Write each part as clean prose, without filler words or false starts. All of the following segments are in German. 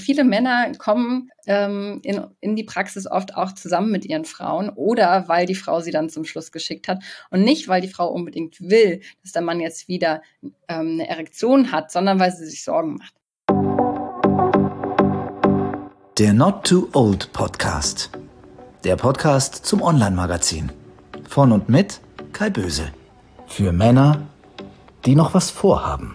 Viele Männer kommen in die Praxis oft auch zusammen mit ihren Frauen oder weil die Frau sie dann zum Schluss geschickt hat und nicht, weil die Frau unbedingt will, dass der Mann jetzt wieder eine Erektion hat, sondern weil sie sich Sorgen macht. Der Not Too Old Podcast. Der Podcast zum Online-Magazin. Von und mit Kai Böse. Für Männer, die noch was vorhaben.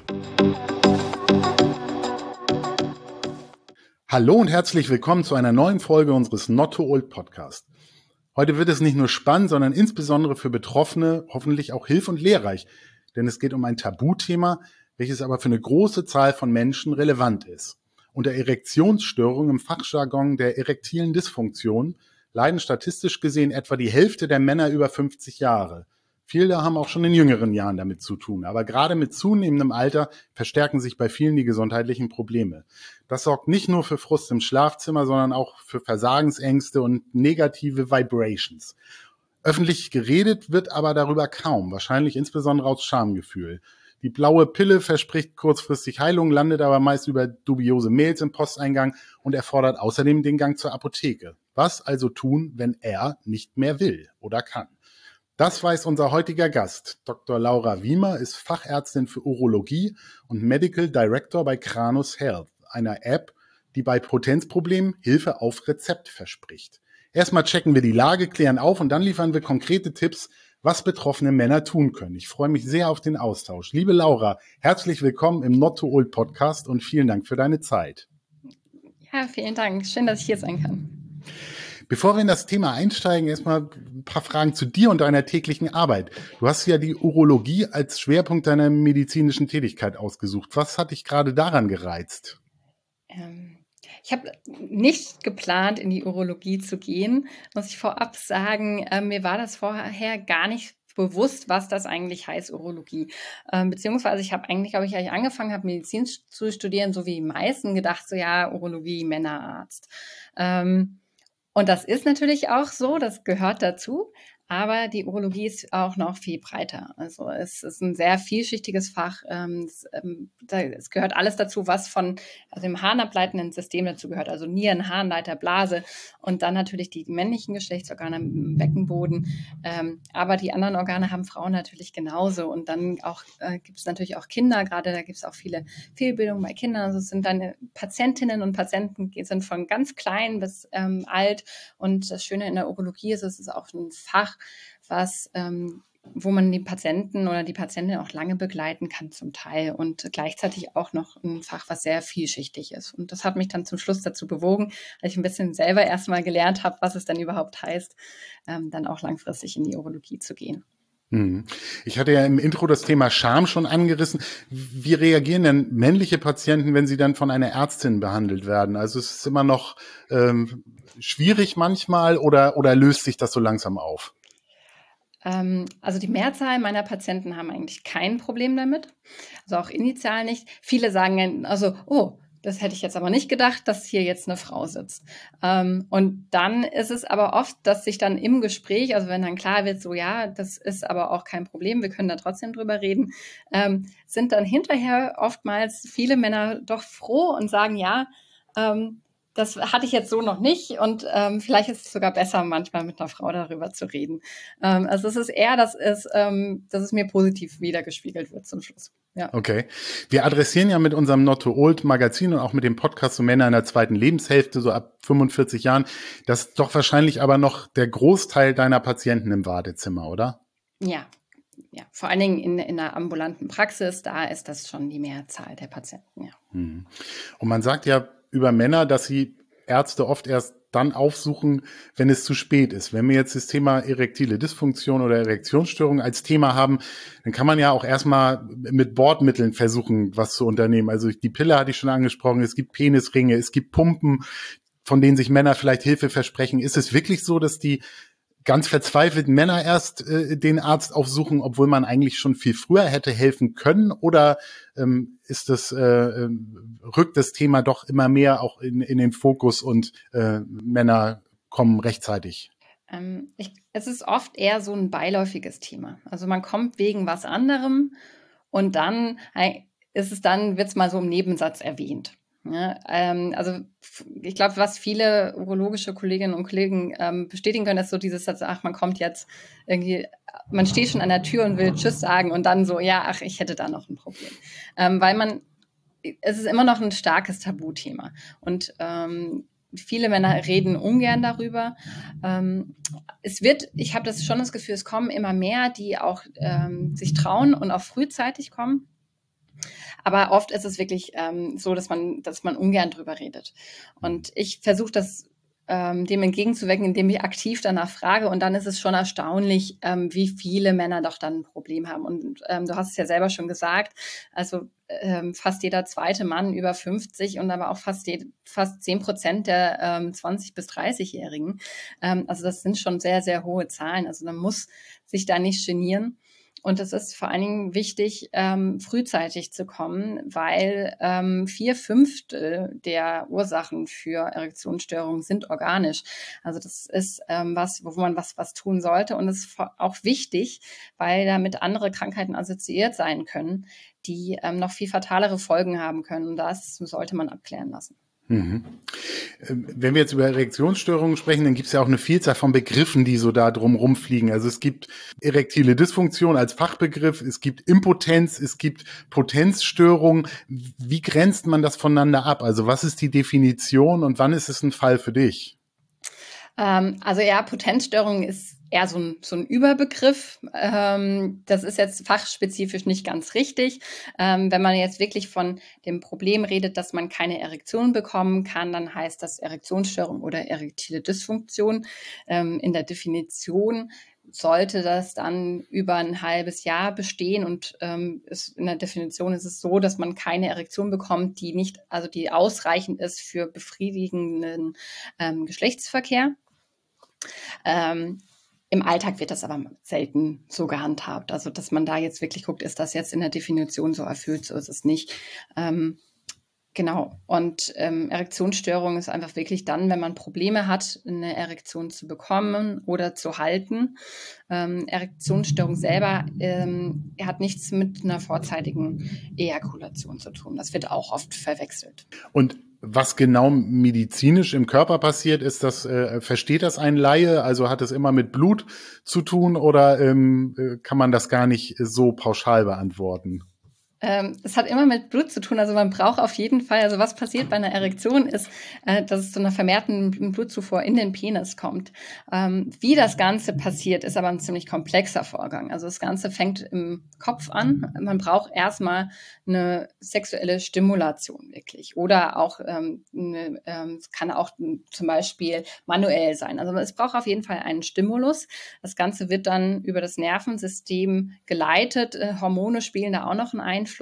Hallo und herzlich willkommen zu einer neuen Folge unseres Not Too Old Podcast. Heute wird es nicht nur spannend, sondern insbesondere für Betroffene hoffentlich auch hilf- und lehrreich, denn es geht um ein Tabuthema, welches aber für eine große Zahl von Menschen relevant ist. Unter Erektionsstörungen im Fachjargon der erektilen Dysfunktion leiden statistisch gesehen etwa die Hälfte der Männer über 50 Jahre. Viele haben auch schon in jüngeren Jahren damit zu tun, aber gerade mit zunehmendem Alter verstärken sich bei vielen die gesundheitlichen Probleme. Das sorgt nicht nur für Frust im Schlafzimmer, sondern auch für Versagensängste und negative Vibrations. Öffentlich geredet wird aber darüber kaum, wahrscheinlich insbesondere aus Schamgefühl. Die blaue Pille verspricht kurzfristig Heilung, landet aber meist über dubiose Mails im Posteingang und erfordert außerdem den Gang zur Apotheke. Was also tun, wenn er nicht mehr will oder kann? Das weiß unser heutiger Gast. Dr. Laura Wiemer ist Fachärztin für Urologie und Medical Director bei Kranus Health, einer App, die bei Potenzproblemen Hilfe auf Rezept verspricht. Erstmal checken wir die Lage, klären auf und dann liefern wir konkrete Tipps, was betroffene Männer tun können. Ich freue mich sehr auf den Austausch. Liebe Laura, herzlich willkommen im Not Too Old Podcast und vielen Dank für deine Zeit. Ja, vielen Dank. Schön, dass ich hier sein kann. Bevor wir in das Thema einsteigen, erstmal ein paar Fragen zu dir und deiner täglichen Arbeit. Du hast ja die Urologie als Schwerpunkt deiner medizinischen Tätigkeit ausgesucht. Was hat dich gerade daran gereizt? Ich habe nicht geplant, in die Urologie zu gehen, muss ich vorab sagen. Mir war das vorher gar nicht bewusst, was das eigentlich heißt, Urologie. Beziehungsweise ich habe eigentlich, glaube ich, als ich angefangen habe, Medizin zu studieren, so wie die meisten gedacht, so ja, Urologie, Männerarzt. Und das ist natürlich auch so, das gehört dazu. Aber die Urologie ist auch noch viel breiter. Also es ist ein sehr vielschichtiges Fach. Es gehört alles dazu, was dem harnableitenden System dazu gehört. Also Nieren, Harnleiter, Blase und dann natürlich die männlichen Geschlechtsorgane im Beckenboden. Aber die anderen Organe haben Frauen natürlich genauso. Und dann auch gibt es natürlich auch Kinder. Gerade da gibt es auch viele Fehlbildungen bei Kindern. Also es sind dann Patientinnen und Patienten, sind von ganz klein bis alt. Und das Schöne in der Urologie ist, es ist auch ein Fach, wo man die Patienten oder die Patientin auch lange begleiten kann zum Teil und gleichzeitig auch noch ein Fach, was sehr vielschichtig ist. Und das hat mich dann zum Schluss dazu bewogen, als ich ein bisschen selber erstmal gelernt habe, was es denn überhaupt heißt, dann auch langfristig in die Urologie zu gehen. Ich hatte ja im Intro das Thema Scham schon angerissen. Wie reagieren denn männliche Patienten, wenn sie dann von einer Ärztin behandelt werden? Also es ist immer noch schwierig manchmal oder löst sich das so langsam auf? Also die Mehrzahl meiner Patienten haben eigentlich kein Problem damit. Also auch initial nicht. Viele sagen also, oh, das hätte ich jetzt aber nicht gedacht, dass hier jetzt eine Frau sitzt. Und dann ist es aber oft, dass sich dann im Gespräch, also wenn dann klar wird, so ja, das ist aber auch kein Problem, wir können da trotzdem drüber reden, sind dann hinterher oftmals viele Männer doch froh und sagen, ja, das hatte ich jetzt so noch nicht und vielleicht ist es sogar besser, manchmal mit einer Frau darüber zu reden. Also es ist eher, dass es mir positiv wiedergespiegelt wird zum Schluss. Ja. Okay. Wir adressieren ja mit unserem Not Too Old Magazin und auch mit dem Podcast so Männer in der zweiten Lebenshälfte, so ab 45 Jahren. Das ist doch wahrscheinlich aber noch der Großteil deiner Patienten im Wartezimmer, oder? Ja. Vor allen Dingen in der ambulanten Praxis, da ist das schon die Mehrzahl der Patienten, ja. Und man sagt ja über Männer, dass sie Ärzte oft erst dann aufsuchen, wenn es zu spät ist. Wenn wir jetzt das Thema erektile Dysfunktion oder Erektionsstörung als Thema haben, dann kann man ja auch erstmal mit Bordmitteln versuchen, was zu unternehmen. Also die Pille hatte ich schon angesprochen, es gibt Penisringe, es gibt Pumpen, von denen sich Männer vielleicht Hilfe versprechen. Ist es wirklich so, dass die ganz verzweifelten Männer erst den Arzt aufsuchen, obwohl man eigentlich schon viel früher hätte helfen können? Oder rückt das Thema doch immer mehr auch in den Fokus und Männer kommen rechtzeitig? Es ist oft eher so ein beiläufiges Thema. Also man kommt wegen was anderem und dann wird es mal so im Nebensatz erwähnt. Ja, also ich glaube, was viele urologische Kolleginnen und Kollegen bestätigen können, ist so dieses, ach, man kommt jetzt irgendwie, man steht schon an der Tür und will Tschüss sagen und dann so, ja, ach, ich hätte da noch ein Problem. Weil es ist immer noch ein starkes Tabuthema und viele Männer reden ungern darüber. Ich habe schon das Gefühl, es kommen immer mehr, die auch sich trauen und auch frühzeitig kommen. Aber oft ist es wirklich so, dass man ungern drüber redet. Und ich versuche das dem entgegenzuwirken, indem ich aktiv danach frage. Und dann ist es schon erstaunlich, wie viele Männer doch dann ein Problem haben. Und du hast es ja selber schon gesagt, also fast jeder zweite Mann über 50 und aber auch fast 10% der 20- bis 30-Jährigen. Also das sind schon sehr, sehr hohe Zahlen. Also man muss sich da nicht genieren. Und es ist vor allen Dingen wichtig, frühzeitig zu kommen, weil 4/5 der Ursachen für Erektionsstörungen sind organisch. Also das ist wo man was tun sollte. Und es ist auch wichtig, weil damit andere Krankheiten assoziiert sein können, die noch viel fatalere Folgen haben können. Und das sollte man abklären lassen. Mhm. Wenn wir jetzt über Erektionsstörungen sprechen, dann gibt es ja auch eine Vielzahl von Begriffen, die so da drum rumfliegen. Also es gibt erektile Dysfunktion als Fachbegriff, es gibt Impotenz, es gibt Potenzstörung. Wie grenzt man das voneinander ab? Also was ist die Definition und wann ist es ein Fall für dich? Also ja, Potenzstörung ist eher so ein Überbegriff. Das ist jetzt fachspezifisch nicht ganz richtig. Wenn man jetzt wirklich von dem Problem redet, dass man keine Erektion bekommen kann, dann heißt das Erektionsstörung oder erektile Dysfunktion. In der Definition sollte das dann über ein halbes Jahr bestehen und in der Definition ist es so, dass man keine Erektion bekommt, die ausreichend ist für befriedigenden Geschlechtsverkehr. Im Alltag wird das aber selten so gehandhabt. Also, dass man da jetzt wirklich guckt, ist das jetzt in der Definition so erfüllt, so ist es nicht. Genau. Und Erektionsstörung ist einfach wirklich dann, wenn man Probleme hat, eine Erektion zu bekommen oder zu halten. Erektionsstörung selber hat nichts mit einer vorzeitigen Ejakulation zu tun. Das wird auch oft verwechselt. Und was genau medizinisch im Körper passiert, ist das, versteht das ein Laie? Also hat es immer mit Blut zu tun oder kann man das gar nicht so pauschal beantworten? Es hat immer mit Blut zu tun. Also man braucht auf jeden Fall, also was passiert bei einer Erektion ist, dass es zu einer vermehrten Blutzufuhr in den Penis kommt. Wie das Ganze passiert, ist aber ein ziemlich komplexer Vorgang. Also das Ganze fängt im Kopf an. Man braucht erstmal eine sexuelle Stimulation wirklich. Oder auch, es kann auch zum Beispiel manuell sein. Also es braucht auf jeden Fall einen Stimulus. Das Ganze wird dann über das Nervensystem geleitet. Hormone spielen da auch noch einen Einfluss.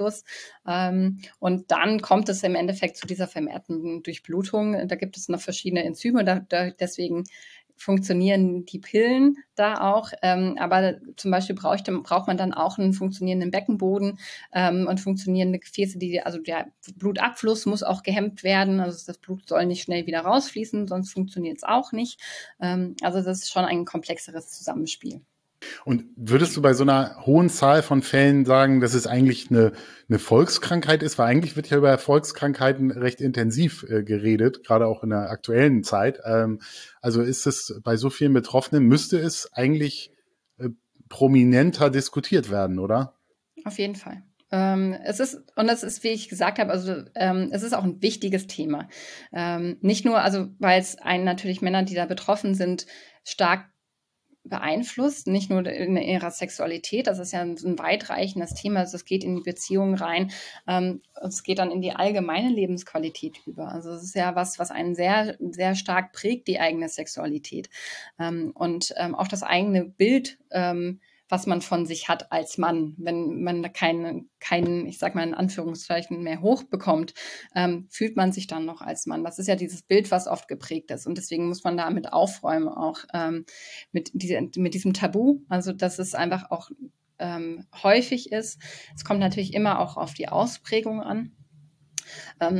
Und dann kommt es im Endeffekt zu dieser vermehrten Durchblutung. Da gibt es noch verschiedene Enzyme, deswegen funktionieren die Pillen da auch. Aber zum Beispiel braucht man dann auch einen funktionierenden Beckenboden und funktionierende Gefäße, also der Blutabfluss muss auch gehemmt werden. Also das Blut soll nicht schnell wieder rausfließen, sonst funktioniert es auch nicht. Also das ist schon ein komplexeres Zusammenspiel. Und würdest du bei so einer hohen Zahl von Fällen sagen, dass es eigentlich eine Volkskrankheit ist? Weil eigentlich wird ja über Volkskrankheiten recht intensiv geredet, gerade auch in der aktuellen Zeit. Also ist es bei so vielen Betroffenen, müsste es prominenter diskutiert werden, oder? Auf jeden Fall. Es ist, wie ich gesagt habe, es ist auch ein wichtiges Thema. Nicht nur, also weil es natürlich Männer, die da betroffen sind, stark beeinflusst, nicht nur in ihrer Sexualität, das ist ja ein weitreichendes Thema, also es geht in die Beziehungen rein, es geht dann in die allgemeine Lebensqualität über. Also es ist ja was einen sehr, sehr stark prägt, die eigene Sexualität. Und auch das eigene Bild, was man von sich hat als Mann. Wenn man da keinen, ich sag mal in Anführungszeichen, mehr hochbekommt, fühlt man sich dann noch als Mann. Das ist ja dieses Bild, was oft geprägt ist. Und deswegen muss man damit aufräumen, auch mit diesem Tabu. Also, dass es einfach auch häufig ist. Es kommt natürlich immer auch auf die Ausprägung an.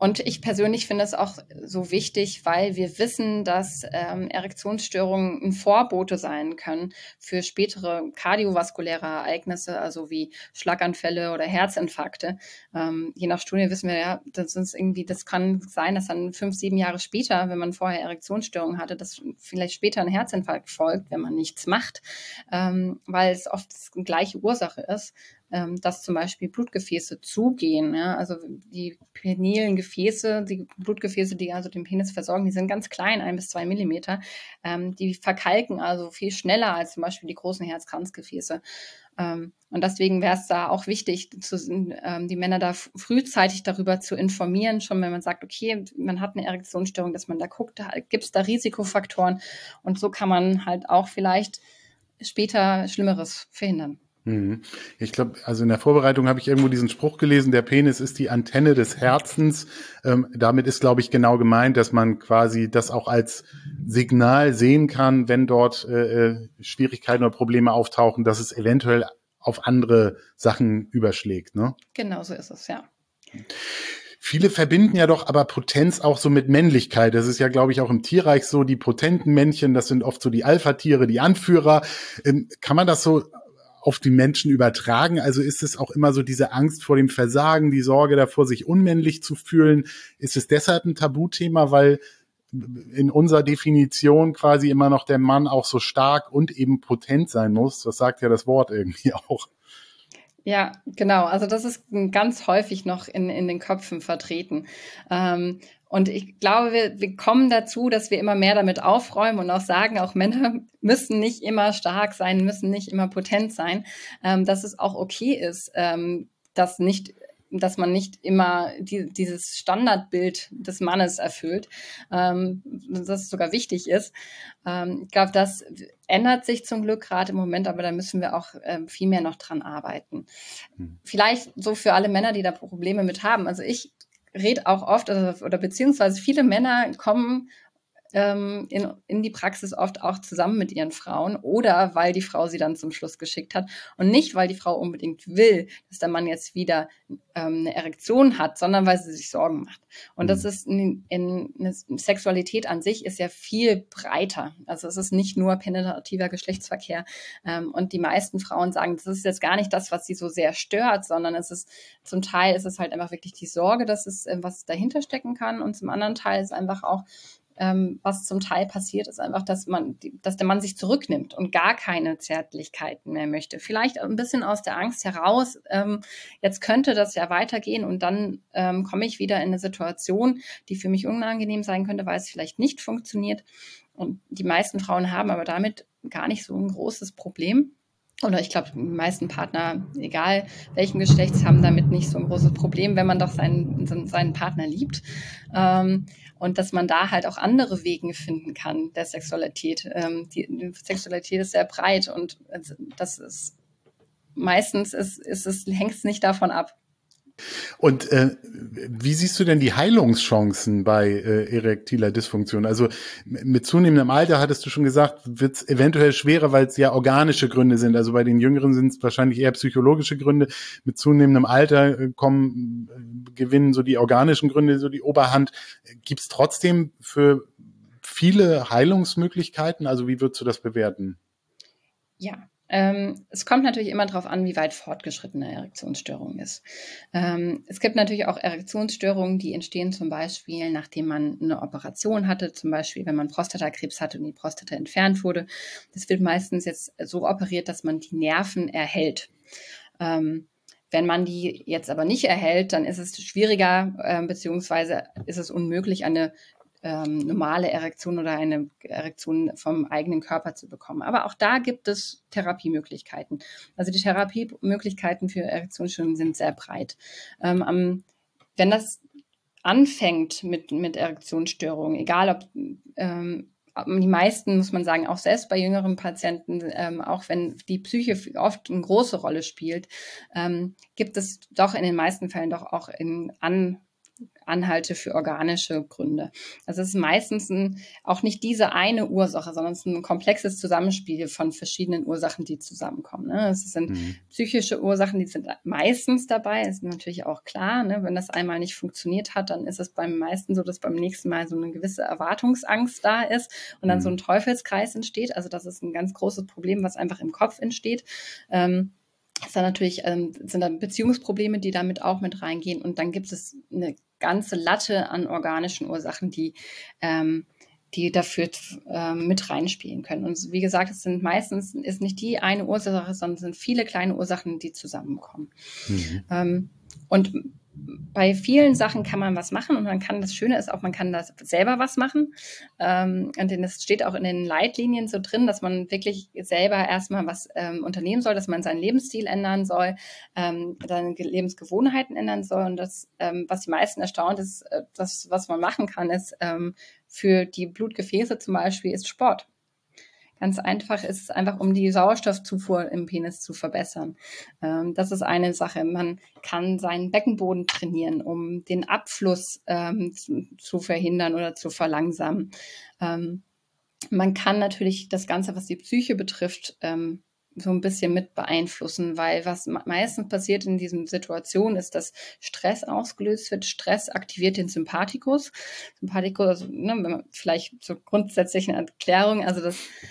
Und ich persönlich finde es auch so wichtig, weil wir wissen, dass Erektionsstörungen ein Vorbote sein können für spätere kardiovaskuläre Ereignisse, also wie Schlaganfälle oder Herzinfarkte. Je nach Studie wissen wir ja, das kann sein, dass dann 5, 7 Jahre später, wenn man vorher Erektionsstörungen hatte, dass vielleicht später ein Herzinfarkt folgt, wenn man nichts macht, weil es oft die gleiche Ursache ist, dass zum Beispiel Blutgefäße zugehen. Ja? Also die penilen Gefäße, die Blutgefäße, die also den Penis versorgen, die sind ganz klein, 1 bis 2 Millimeter. Die verkalken also viel schneller als zum Beispiel die großen Herzkranzgefäße. Und deswegen wäre es da auch wichtig, die Männer da frühzeitig darüber zu informieren, schon wenn man sagt, okay, man hat eine Erektionsstörung, dass man da guckt, gibt es da Risikofaktoren, und so kann man halt auch vielleicht später Schlimmeres verhindern. Ich glaube, also in der Vorbereitung habe ich irgendwo diesen Spruch gelesen, der Penis ist die Antenne des Herzens. Damit ist, glaube ich, genau gemeint, dass man quasi das auch als Signal sehen kann, wenn dort Schwierigkeiten oder Probleme auftauchen, dass es eventuell auf andere Sachen überschlägt, ne? Genau so ist es, ja. Viele verbinden ja doch aber Potenz auch so mit Männlichkeit. Das ist ja, glaube ich, auch im Tierreich so. Die potenten Männchen, das sind oft so die Alpha-Tiere, die Anführer. Kann man das so auf die Menschen übertragen? Also ist es auch immer so diese Angst vor dem Versagen, die Sorge davor, sich unmännlich zu fühlen? Ist es deshalb ein Tabuthema, weil in unserer Definition quasi immer noch der Mann auch so stark und eben potent sein muss? Das sagt ja das Wort irgendwie auch. Ja, genau. Also das ist ganz häufig noch in den Köpfen vertreten. Und ich glaube, wir kommen dazu, dass wir immer mehr damit aufräumen und auch sagen, auch Männer müssen nicht immer stark sein, müssen nicht immer potent sein, dass es auch okay ist, dass man nicht immer dieses Standardbild des Mannes erfüllt, dass es sogar wichtig ist. Ich glaube, das ändert sich zum Glück gerade im Moment, aber da müssen wir auch viel mehr noch dran arbeiten. Vielleicht so für alle Männer, die da Probleme mit haben. Also ich rede auch oft, oder beziehungsweise viele Männer kommen in die Praxis oft auch zusammen mit ihren Frauen oder weil die Frau sie dann zum Schluss geschickt hat und nicht, weil die Frau unbedingt will, dass der Mann jetzt wieder eine Erektion hat, sondern weil sie sich Sorgen macht. Und das ist eine Sexualität an sich ist ja viel breiter. Also es ist nicht nur penetrativer Geschlechtsverkehr. Und die meisten Frauen sagen, das ist jetzt gar nicht das, was sie so sehr stört, sondern zum Teil ist es halt einfach wirklich die Sorge, dass was dahinter stecken kann, und zum anderen Teil ist einfach auch was zum Teil passiert, ist einfach, dass der Mann sich zurücknimmt und gar keine Zärtlichkeiten mehr möchte. Vielleicht ein bisschen aus der Angst heraus, jetzt könnte das ja weitergehen und dann komme ich wieder in eine Situation, die für mich unangenehm sein könnte, weil es vielleicht nicht funktioniert. Und die meisten Frauen haben aber damit gar nicht so ein großes Problem. Oder ich glaube, die meisten Partner, egal welchen Geschlechts, haben damit nicht so ein großes Problem, wenn man doch seinen Partner liebt. Und dass man da halt auch andere Wege finden kann der Sexualität. Die Sexualität ist sehr breit und das ist meistens hängt es nicht davon ab. Und wie siehst du denn die Heilungschancen bei erektiler Dysfunktion? Also mit zunehmendem Alter, hattest du schon gesagt, wird es eventuell schwerer, weil es ja organische Gründe sind. Also bei den Jüngeren sind es wahrscheinlich eher psychologische Gründe. Mit zunehmendem Alter gewinnen so die organischen Gründe so die Oberhand. Gibt es trotzdem für viele Heilungsmöglichkeiten? Also wie würdest du das bewerten? Ja. Es kommt natürlich immer darauf an, wie weit fortgeschrittene Erektionsstörung ist. Es gibt natürlich auch Erektionsstörungen, die entstehen zum Beispiel, nachdem man eine Operation hatte, zum Beispiel, wenn man Prostatakrebs hatte und die Prostata entfernt wurde. Das wird meistens jetzt so operiert, dass man die Nerven erhält. Wenn man die jetzt aber nicht erhält, dann ist es schwieriger, beziehungsweise ist es unmöglich, eine normale Erektion oder eine Erektion vom eigenen Körper zu bekommen. Aber auch da gibt es Therapiemöglichkeiten. Also die Therapiemöglichkeiten für Erektionsstörungen sind sehr breit. Wenn das anfängt mit Erektionsstörungen, egal ob die meisten, muss man sagen, auch selbst bei jüngeren Patienten, auch wenn die Psyche oft eine große Rolle spielt, gibt es doch in den meisten Fällen doch auch Anhalte für organische Gründe. Also es ist meistens auch nicht diese eine Ursache, sondern es ist ein komplexes Zusammenspiel von verschiedenen Ursachen, die zusammenkommen. Ne? Es sind psychische Ursachen, die sind meistens dabei, ist natürlich auch klar. Ne? Wenn das einmal nicht funktioniert hat, dann ist es beim meisten so, dass beim nächsten Mal so eine gewisse Erwartungsangst da ist und dann so ein Teufelskreis entsteht. Also das ist ein ganz großes Problem, was einfach im Kopf entsteht. Ist dann natürlich, sind dann Beziehungsprobleme, die damit auch mit reingehen. Und dann gibt es eine ganze Latte an organischen Ursachen, die dafür mit reinspielen können. Und wie gesagt, es sind meistens ist nicht die eine Ursache, sondern es sind viele kleine Ursachen, die zusammenkommen. Und bei vielen Sachen kann man was machen und das Schöne ist auch, man kann das selber was machen. Und es steht auch in den Leitlinien so drin, dass man wirklich selber erstmal was unternehmen soll, dass man seinen Lebensstil ändern soll, seine Lebensgewohnheiten ändern soll. Und das, was die meisten erstaunt ist, das, was man machen kann, ist für die Blutgefäße zum Beispiel ist Sport. Ganz einfach ist es einfach, um die Sauerstoffzufuhr im Penis zu verbessern. Das ist eine Sache. Man kann seinen Beckenboden trainieren, um den Abfluss zu verhindern oder zu verlangsamen. Man kann natürlich das Ganze, was die Psyche betrifft, so ein bisschen mit beeinflussen, weil was meistens passiert in diesen Situationen ist, dass Stress ausgelöst wird. Stress aktiviert den Sympathikus. Sympathikus, also, wenn man vielleicht zur grundsätzlichen Erklärung, also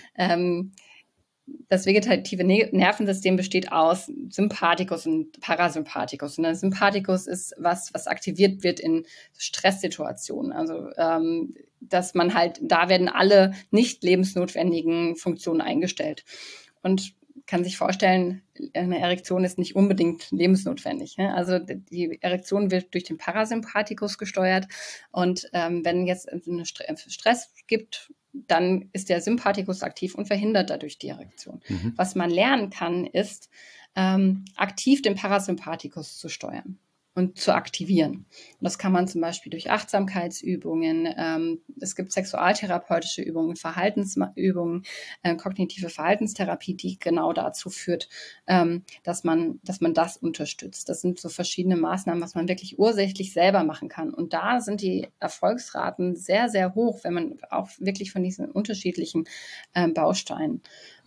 das vegetative Nervensystem besteht aus Sympathikus und Parasympathikus. Und der Sympathikus ist was aktiviert wird in Stresssituationen. Also dass man halt, da werden alle nicht lebensnotwendigen Funktionen eingestellt. Und kann sich vorstellen, eine Erektion ist nicht unbedingt lebensnotwendig. Ne? Also die Erektion wird durch den Parasympathikus gesteuert und wenn jetzt einen Stress gibt, dann ist der Sympathikus aktiv und verhindert dadurch die Erektion. Was man lernen kann, ist, aktiv den Parasympathikus zu steuern und zu aktivieren. Und das kann man zum Beispiel durch Achtsamkeitsübungen, es gibt sexualtherapeutische Übungen, Verhaltensübungen, kognitive Verhaltenstherapie, die genau dazu führt, dass man das unterstützt. Das sind so verschiedene Maßnahmen, was man wirklich ursächlich selber machen kann. Und da sind die Erfolgsraten sehr, sehr hoch, wenn man auch wirklich von diesen unterschiedlichen Bausteinen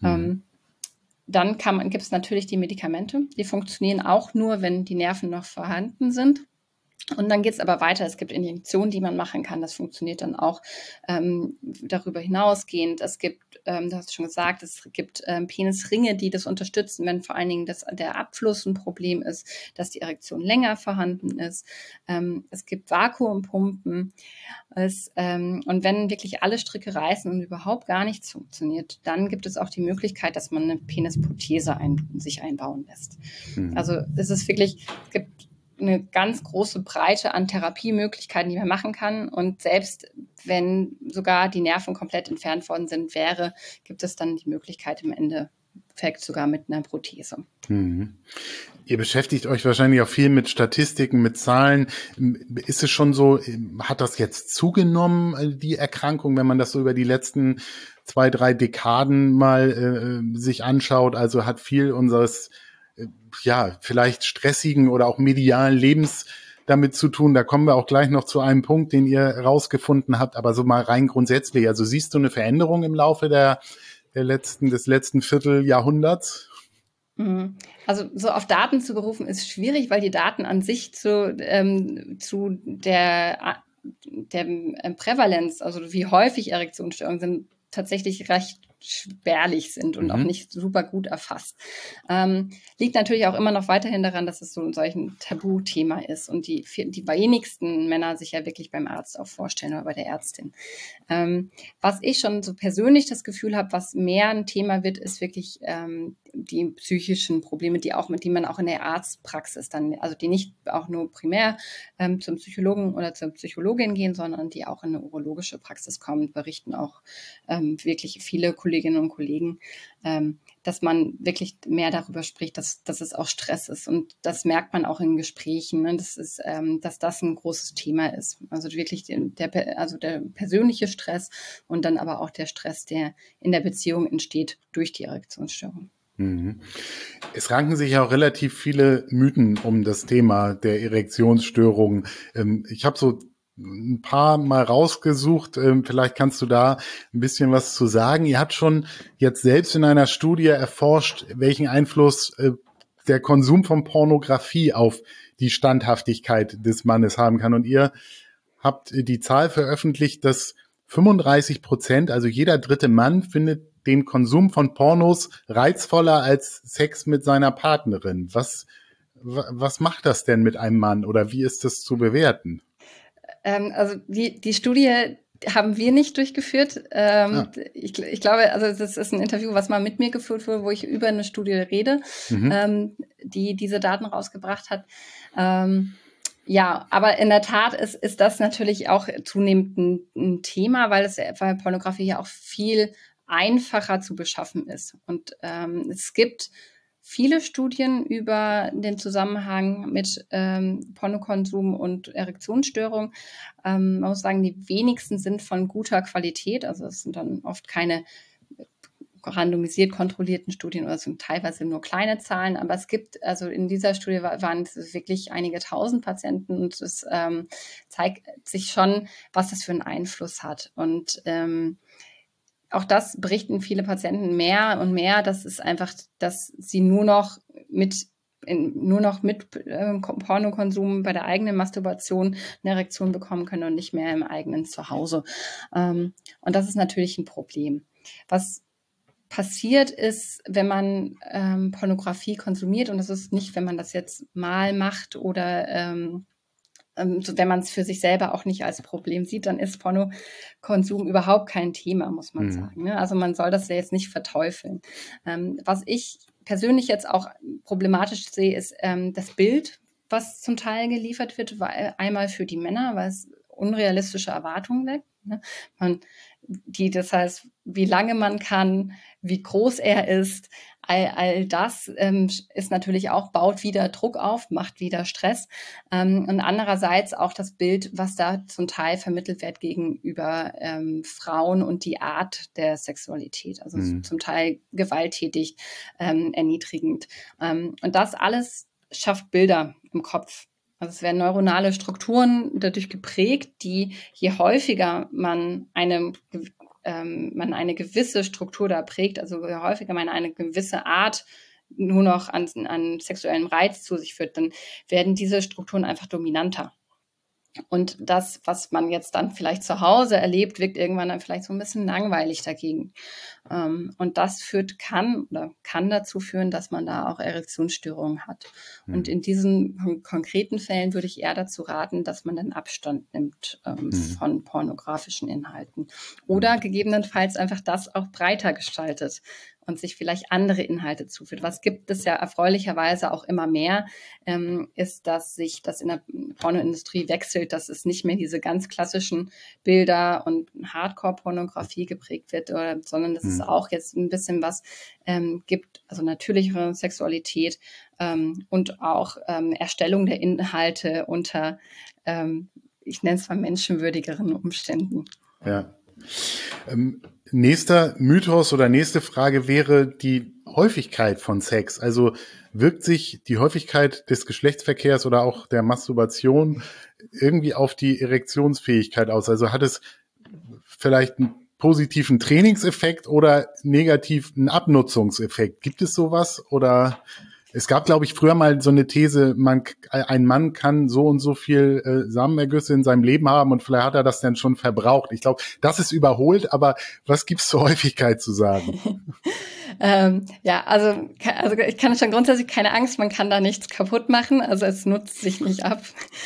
dann gibt es natürlich die Medikamente. Die funktionieren auch nur, wenn die Nerven noch vorhanden sind. Und dann geht es aber weiter. Es gibt Injektionen, die man machen kann. Das funktioniert dann auch darüber hinausgehend. Es gibt, du hast schon gesagt, es gibt Penisringe, die das unterstützen, wenn vor allen Dingen der Abfluss ein Problem ist, dass die Erektion länger vorhanden ist. Es gibt Vakuumpumpen. Und wenn wirklich alle Stricke reißen und überhaupt gar nichts funktioniert, dann gibt es auch die Möglichkeit, dass man eine Penisprothese sich einbauen lässt. Also es gibt eine ganz große Breite an Therapiemöglichkeiten, die man machen kann. Und selbst wenn sogar die Nerven komplett entfernt worden sind, gibt es dann die Möglichkeit im Endeffekt sogar mit einer Prothese. Ihr beschäftigt euch wahrscheinlich auch viel mit Statistiken, mit Zahlen. Ist es schon so, hat das jetzt zugenommen, die Erkrankung, wenn man das so über die letzten 2, 3 Dekaden mal sich anschaut? Also hat viel unseres vielleicht stressigen oder auch medialen Lebens damit zu tun. Da kommen wir auch gleich noch zu einem Punkt, den ihr rausgefunden habt, aber so mal rein grundsätzlich. Also siehst du eine Veränderung im Laufe des letzten Vierteljahrhunderts? Also so auf Daten zu berufen ist schwierig, weil die Daten an sich zu der Prävalenz, also wie häufig Erektionsstörungen sind, tatsächlich recht spärlich sind und auch nicht super gut erfasst. Liegt natürlich auch immer noch weiterhin daran, dass es so ein Tabuthema ist und die wenigsten Männer sich ja wirklich beim Arzt auch vorstellen oder bei der Ärztin. Was ich schon so persönlich das Gefühl habe, was mehr ein Thema wird, ist wirklich die psychischen Probleme, die man auch in der Arztpraxis dann, also die nicht auch nur primär zum Psychologen oder zur Psychologin gehen, sondern die auch in eine urologische Praxis kommen, berichten auch wirklich viele Kolleginnen und Kollegen, dass man wirklich mehr darüber spricht, dass es auch Stress ist. Und das merkt man auch in Gesprächen, ne? Dass das ein großes Thema ist. Also wirklich der persönliche Stress und dann aber auch der Stress, der in der Beziehung entsteht durch die Erektionsstörung. Mhm. Es ranken sich ja auch relativ viele Mythen um das Thema der Erektionsstörungen. Ich habe so ein paar mal rausgesucht. Vielleicht kannst du da ein bisschen was zu sagen. Ihr habt schon jetzt selbst in einer Studie erforscht, welchen Einfluss der Konsum von Pornografie auf die Standhaftigkeit des Mannes haben kann. Und ihr habt die Zahl veröffentlicht, dass 35%, also jeder dritte Mann, findet den Konsum von Pornos reizvoller als Sex mit seiner Partnerin. Was macht das denn mit einem Mann oder wie ist das zu bewerten? Also die Studie haben wir nicht durchgeführt. Ich glaube, also das ist ein Interview, was mal mit mir geführt wurde, wo ich über eine Studie rede, die diese Daten rausgebracht hat. Ja, aber in der Tat ist das natürlich auch zunehmend ein Thema, weil Pornografie ja auch viel einfacher zu beschaffen ist. Und es gibt viele Studien über den Zusammenhang mit Pornokonsum und Erektionsstörung. Man muss sagen, die wenigsten sind von guter Qualität. Also es sind dann oft keine randomisiert kontrollierten Studien oder sind teilweise nur kleine Zahlen. Aber es gibt, also in dieser Studie waren es wirklich einige tausend Patienten und es zeigt sich schon, was das für einen Einfluss hat. Und auch das berichten viele Patienten mehr und mehr, dass es einfach, dass sie nur noch mit Pornokonsum bei der eigenen Masturbation eine Erektion bekommen können und nicht mehr im eigenen Zuhause. Und das ist natürlich ein Problem. Was passiert ist, wenn man Pornografie konsumiert, und das ist nicht, wenn man das jetzt mal macht oder wenn man es für sich selber auch nicht als Problem sieht, dann ist Pornokonsum überhaupt kein Thema, muss man sagen. Ne? Also man soll das ja jetzt nicht verteufeln. Was ich persönlich jetzt auch problematisch sehe, ist das Bild, was zum Teil geliefert wird, einmal für die Männer, weil es unrealistische Erwartungen weckt. Ne? Das heißt, wie lange man kann, wie groß er ist, all das ist natürlich auch, baut wieder Druck auf, macht wieder Stress. Und andererseits auch das Bild, was da zum Teil vermittelt wird gegenüber Frauen und die Art der Sexualität. Also zum Teil gewalttätig, erniedrigend. Und das alles schafft Bilder im Kopf. Also es werden neuronale Strukturen dadurch geprägt, die je häufiger man eine gewisse Struktur da prägt, also je häufiger man eine gewisse Art nur noch an sexuellem Reiz zu sich führt, dann werden diese Strukturen einfach dominanter. Und das, was man jetzt dann vielleicht zu Hause erlebt, wirkt irgendwann dann vielleicht so ein bisschen langweilig dagegen. Und das kann dazu führen, dass man da auch Erektionsstörungen hat. Und in diesen konkreten Fällen würde ich eher dazu raten, dass man dann Abstand nimmt von pornografischen Inhalten. Oder gegebenenfalls einfach das auch breiter gestaltet und sich vielleicht andere Inhalte zuführt. Was gibt es ja erfreulicherweise auch immer mehr, ist, dass sich das in der Pornoindustrie wechselt, dass es nicht mehr diese ganz klassischen Bilder und Hardcore-Pornografie geprägt wird, sondern dass es auch jetzt ein bisschen was gibt, also natürlichere Sexualität und auch Erstellung der Inhalte unter, ich nenne es mal menschenwürdigeren Umständen. Ja. Nächster Mythos oder nächste Frage wäre die Häufigkeit von Sex. Also wirkt sich die Häufigkeit des Geschlechtsverkehrs oder auch der Masturbation irgendwie auf die Erektionsfähigkeit aus? Also hat es vielleicht einen positiven Trainingseffekt oder negativen Abnutzungseffekt? Gibt es sowas? Oder es gab, glaube ich, früher mal so eine These, ein Mann kann so und so viel Samenergüsse in seinem Leben haben und vielleicht hat er das dann schon verbraucht. Ich glaube, das ist überholt, aber was gibt's zur Häufigkeit zu sagen? Ja, also ich kann schon grundsätzlich keine Angst, man kann da nichts kaputt machen, also es nutzt sich nicht ab.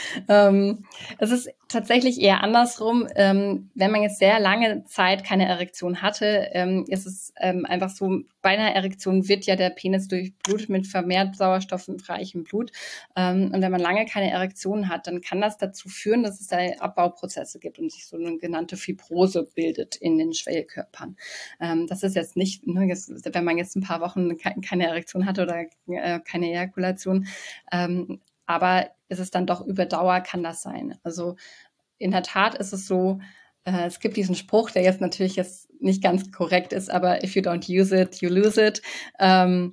Es ist tatsächlich eher andersrum. Wenn man jetzt sehr lange Zeit keine Erektion hatte, ist es einfach so, bei einer Erektion wird ja der Penis durchblutet mit vermehrt sauerstoffreichem Blut. Und wenn man lange keine Erektion hat, dann kann das dazu führen, dass es da Abbauprozesse gibt und sich so eine genannte Fibrose bildet in den Schwellkörpern. Das ist jetzt nicht, wenn man jetzt ein paar Wochen keine Erektion hatte oder keine Ejakulation, aber ist es dann doch über Dauer, kann das sein. Also in der Tat ist es so, es gibt diesen Spruch, der jetzt natürlich nicht ganz korrekt ist, aber if you don't use it, you lose it.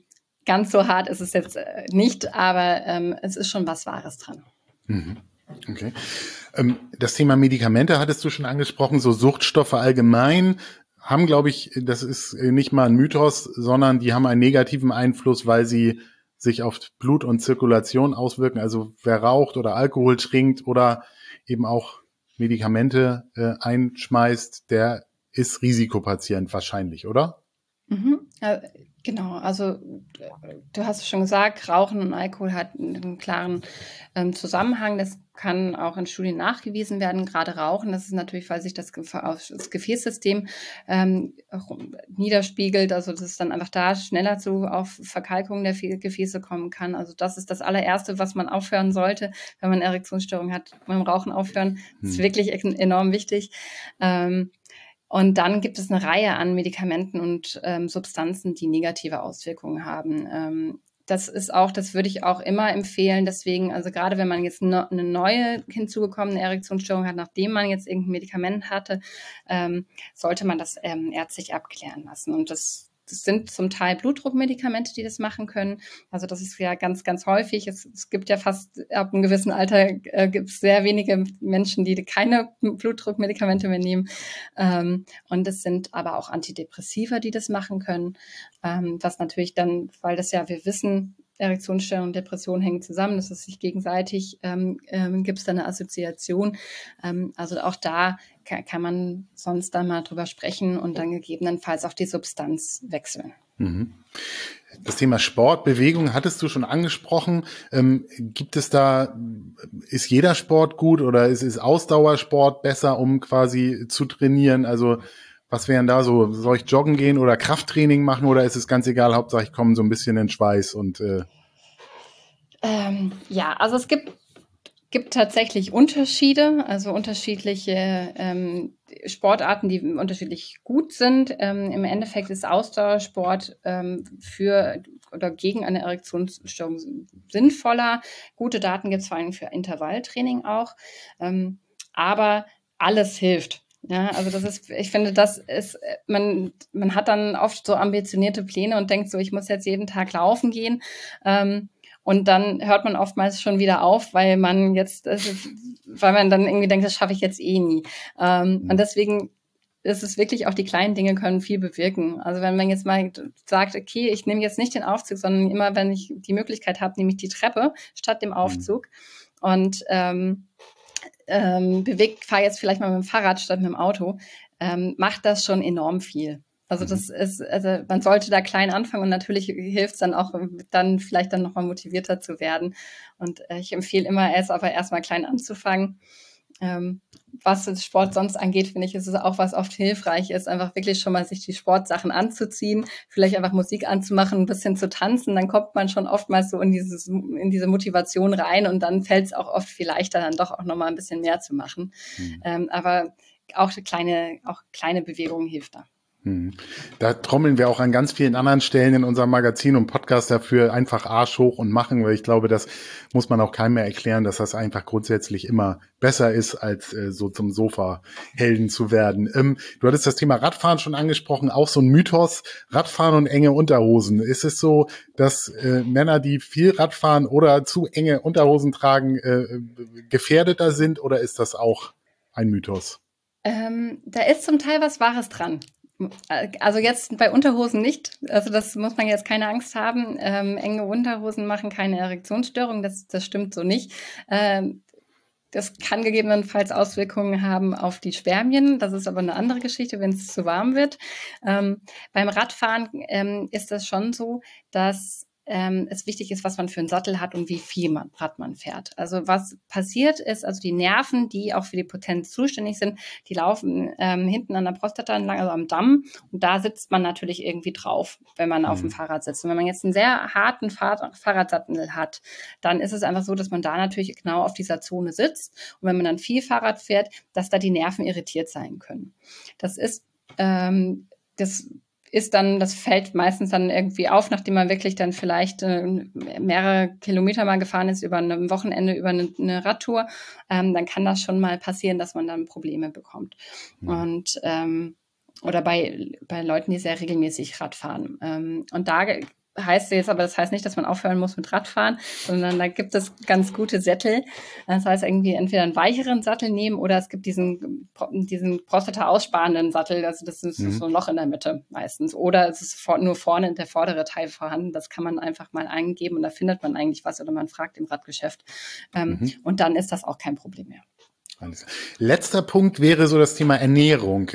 ganz so hart ist es jetzt nicht, aber es ist schon was Wahres dran. Mhm. Okay. Das Thema Medikamente hattest du schon angesprochen, so Suchtstoffe allgemein haben, glaube ich, das ist nicht mal ein Mythos, sondern die haben einen negativen Einfluss, weil sie sich auf Blut und Zirkulation auswirken. Also wer raucht oder Alkohol trinkt oder eben auch Medikamente einschmeißt, der ist Risikopatient wahrscheinlich, oder? Mhm. Genau, also du hast es schon gesagt, Rauchen und Alkohol hat einen klaren Zusammenhang. Das kann auch in Studien nachgewiesen werden. Gerade Rauchen, das ist natürlich, weil sich das Gefäßsystem niederspiegelt, also dass es dann einfach da schneller zu auf Verkalkung der Gefäße kommen kann. Also das ist das allererste, was man aufhören sollte, wenn man Erektionsstörung hat, beim Rauchen aufhören. Das ist wirklich enorm wichtig. Und dann gibt es eine Reihe an Medikamenten und Substanzen, die negative Auswirkungen haben. Das würde ich auch immer empfehlen. Deswegen, also gerade wenn man jetzt eine neue hinzugekommene Erektionsstörung hat, nachdem man jetzt irgendein Medikament hatte, sollte man das ärztlich abklären lassen. Und das sind zum Teil Blutdruckmedikamente, die das machen können. Also das ist ja ganz, ganz häufig. Es gibt ja fast ab einem gewissen Alter gibt es sehr wenige Menschen, die keine Blutdruckmedikamente mehr nehmen. Und es sind aber auch Antidepressiva, die das machen können. Was natürlich dann, weil das ja, wir wissen, Erektionsstörung und Depression hängen zusammen, das ist sich gegenseitig, gibt es da eine Assoziation. Also auch da kann man sonst dann mal drüber sprechen und dann gegebenenfalls auch die Substanz wechseln. Mhm. Das Thema Sport, Bewegung hattest du schon angesprochen. Ist jeder Sport gut oder ist Ausdauersport besser, um quasi zu trainieren? Also was wären da so? Soll ich joggen gehen oder Krafttraining machen oder ist es ganz egal, Hauptsache ich komme so ein bisschen in Schweiß und ja, also es gibt tatsächlich Unterschiede, also unterschiedliche Sportarten, die unterschiedlich gut sind. Im Endeffekt ist Ausdauersport für oder gegen eine Erektionsstörung sinnvoller. Gute Daten gibt es vor allem für Intervalltraining auch, aber alles hilft. Ja, also ich finde, man hat dann oft so ambitionierte Pläne und denkt so, ich muss jetzt jeden Tag laufen gehen. Und dann hört man oftmals schon wieder auf, weil man dann irgendwie denkt, das schaffe ich jetzt eh nie. Und deswegen ist es wirklich auch, die kleinen Dinge können viel bewirken. Also wenn man jetzt mal sagt, okay, ich nehme jetzt nicht den Aufzug, sondern immer, wenn ich die Möglichkeit habe, nehme ich die Treppe statt dem Aufzug und fahre jetzt vielleicht mal mit dem Fahrrad statt mit dem Auto, macht das schon enorm viel. Also man sollte da klein anfangen und natürlich hilft es dann auch, dann vielleicht dann nochmal motivierter zu werden. Und ich empfehle immer, aber erstmal klein anzufangen. Was den Sport sonst angeht, finde ich, ist es auch, was oft hilfreich ist, einfach wirklich schon mal sich die Sportsachen anzuziehen, vielleicht einfach Musik anzumachen, ein bisschen zu tanzen, dann kommt man schon oftmals so in diese Motivation rein und dann fällt es auch oft viel leichter, dann doch auch nochmal ein bisschen mehr zu machen. Aber auch kleine Bewegungen hilft da. Da trommeln wir auch an ganz vielen anderen Stellen in unserem Magazin und Podcast dafür, einfach Arsch hoch und machen, weil ich glaube, das muss man auch keinem mehr erklären, dass das einfach grundsätzlich immer besser ist, als so zum Sofa-Helden zu werden. Du hattest das Thema Radfahren schon angesprochen, auch so ein Mythos, Radfahren und enge Unterhosen. Ist es so, dass Männer, die viel Radfahren oder zu enge Unterhosen tragen, gefährdeter sind oder ist das auch ein Mythos? Da ist zum Teil was Wahres dran. Also jetzt bei Unterhosen nicht. Also das muss man jetzt keine Angst haben. Enge Unterhosen machen keine Erektionsstörung. Das stimmt so nicht. Das kann gegebenenfalls Auswirkungen haben auf die Spermien. Das ist aber eine andere Geschichte, wenn es zu warm wird. Beim Radfahren ist das schon so, dass es wichtig ist, was man für einen Sattel hat und wie viel Rad man fährt. Also was passiert ist, also die Nerven, die auch für die Potenz zuständig sind, die laufen hinten an der Prostata entlang, also am Damm. Und da sitzt man natürlich irgendwie drauf, wenn man auf dem Fahrrad sitzt. Und wenn man jetzt einen sehr harten Fahrradsattel hat, dann ist es einfach so, dass man da natürlich genau auf dieser Zone sitzt. Und wenn man dann viel Fahrrad fährt, dass da die Nerven irritiert sein können. Das fällt meistens dann irgendwie auf, nachdem man wirklich dann vielleicht mehrere Kilometer mal gefahren ist, über ein Wochenende, über eine Radtour, dann kann das schon mal passieren, dass man dann Probleme bekommt. Oder bei Leuten, die sehr regelmäßig Rad fahren. Und da heißt jetzt aber, das heißt nicht, dass man aufhören muss mit Radfahren, sondern da gibt es ganz gute Sättel. Das heißt, irgendwie entweder einen weicheren Sattel nehmen oder es gibt diesen Prostata aussparenden Sattel. Also das ist so ein Loch in der Mitte meistens. Oder es ist nur vorne der vordere Teil vorhanden. Das kann man einfach mal eingeben und da findet man eigentlich was oder man fragt im Radgeschäft. Und dann ist das auch kein Problem mehr. Letzter Punkt wäre so das Thema Ernährung.